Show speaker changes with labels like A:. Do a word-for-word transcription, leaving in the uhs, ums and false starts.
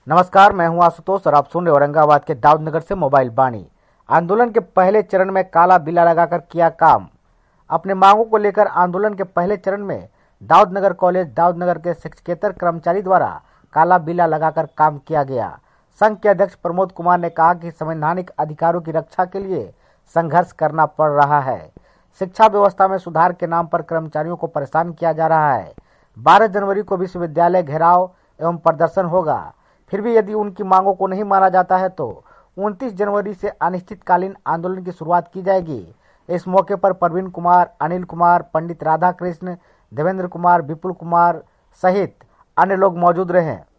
A: नमस्कार, मैं हूं आशुतोष और आप सुन रहे औरंगाबाद के दाऊदनगर से मोबाइल बानी। आंदोलन के पहले चरण में काला बिल्ला लगाकर किया काम। अपने मांगों को लेकर आंदोलन के पहले चरण में दाऊदनगर कॉलेज दाऊदनगर के शिक्षकेतर कर्मचारी द्वारा काला बिल्ला लगाकर काम किया गया। संघ के अध्यक्ष प्रमोद कुमार ने कहा कि संवैधानिक अधिकारों की रक्षा के लिए संघर्ष करना पड़ रहा है। शिक्षा व्यवस्था में सुधार के नाम पर कर्मचारियों को परेशान किया जा रहा है। बारह जनवरी को विश्वविद्यालय घेराव एवं प्रदर्शन होगा। फिर भी यदि उनकी मांगों को नहीं माना जाता है तो उनतीस जनवरी से अनिश्चितकालीन आंदोलन की शुरुआत की जाएगी। इस मौके पर प्रवीण कुमार, अनिल कुमार, पंडित राधा कृष्ण, देवेंद्र कुमार, विपुल कुमार सहित अन्य लोग मौजूद रहे।